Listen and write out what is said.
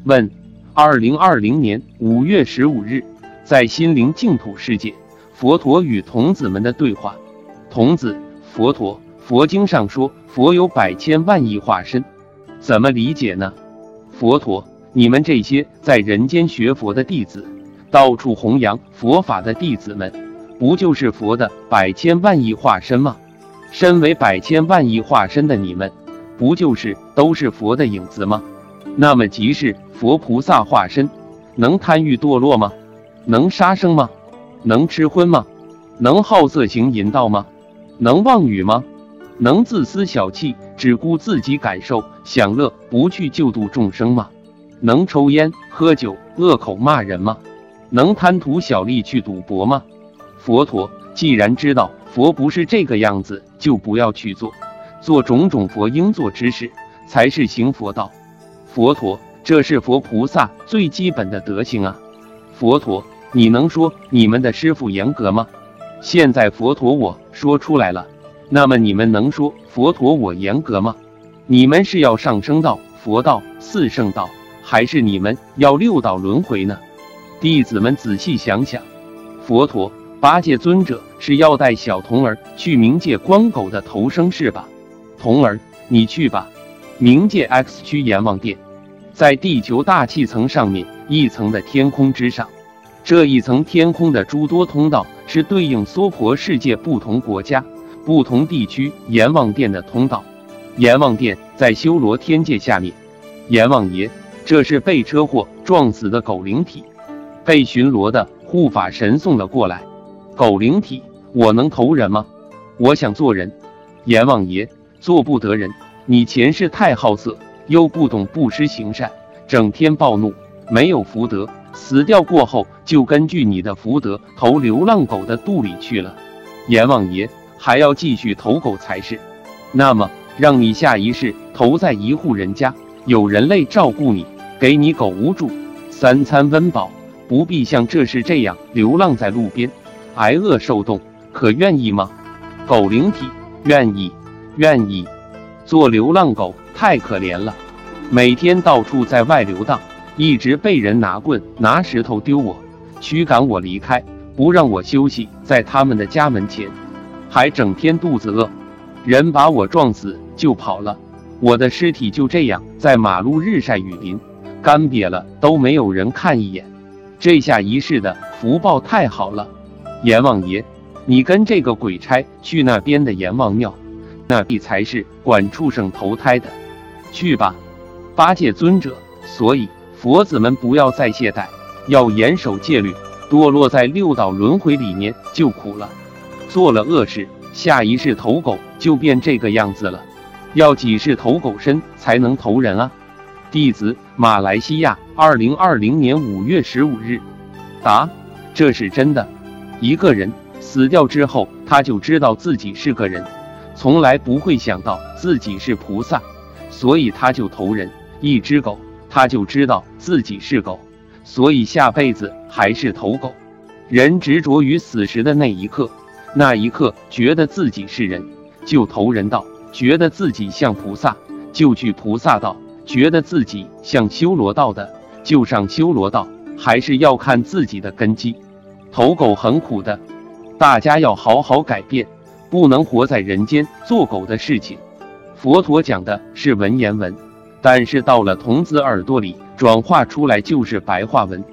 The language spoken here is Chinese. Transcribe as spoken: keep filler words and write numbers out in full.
问：二零二零年五月十五日，在心灵净土世界，佛陀与童子们的对话。童子：佛陀，佛经上说佛有百千万亿化身，怎么理解呢？佛陀：你们这些在人间学佛的弟子，到处弘扬佛法的弟子们，不就是佛的百千万亿化身吗？身为百千万亿化身的你们，不就是都是佛的影子吗？那么即是佛菩萨化身，能贪欲堕落吗？能杀生吗？能吃荤吗？能好色行淫盗吗？能妄语吗？能自私小气，只顾自己感受享乐，不去救度众生吗？能抽烟喝酒，恶口骂人吗？能贪图小利去赌博吗？佛陀既然知道佛不是这个样子，就不要去做，做种种佛应做之事，才是行佛道。佛陀，这是佛菩萨最基本的德行啊！佛陀，你能说你们的师父严格吗？现在佛陀我说出来了，那么你们能说佛陀我严格吗？你们是要上升到佛道、四圣道，还是你们要六道轮回呢？弟子们仔细想想，佛陀，八戒尊者是要带小童儿去冥界光狗的投生是吧？童儿，你去吧。冥界 X 区阎王殿，在地球大气层上面一层的天空之上，这一层天空的诸多通道是对应娑婆世界不同国家、不同地区阎王殿的通道。阎王殿在修罗天界下面。阎王爷，这是被车祸撞死的狗灵体，被巡逻的护法神送了过来。狗灵体，我能投人吗？我想做人。阎王爷，做不得人，你前世太好色，又不懂布施行善，整天暴怒，没有福德，死掉过后就根据你的福德投流浪狗的肚里去了。阎王爷，还要继续投狗才是。那么让你下一世投在一户人家，有人类照顾你，给你狗屋住，三餐温饱，不必像这世这样流浪在路边，挨饿受冻，可愿意吗？狗灵体，愿意，愿意。做流浪狗太可怜了，每天到处在外游荡，一直被人拿棍拿石头丢我，驱赶我离开，不让我休息在他们的家门前，还整天肚子饿，人把我撞死就跑了，我的尸体就这样在马路日晒雨淋，干瘪了都没有人看一眼。这下一世的福报太好了。阎王爷，你跟这个鬼差去那边的阎王庙，那必才是管畜生投胎的，去吧。八戒尊者，所以佛子们不要再懈怠，要严守戒律，堕落在六道轮回里面就苦了。做了恶事，下一世投狗就变这个样子了，要几世投狗身才能投人啊？弟子马来西亚二零二零年五月十五日。答：这是真的。一个人死掉之后，他就知道自己是个人，从来不会想到自己是菩萨，所以他就投人。一只狗，他就知道自己是狗，所以下辈子还是投狗。人执着于死时的那一刻，那一刻觉得自己是人，就投人道；觉得自己像菩萨，就去菩萨道；觉得自己像修罗道的，就上修罗道。还是要看自己的根基。投狗很苦的，大家要好好改变，不能活在人间做狗的事情。佛陀讲的是文言文，但是到了童子耳朵里转化出来就是白话文。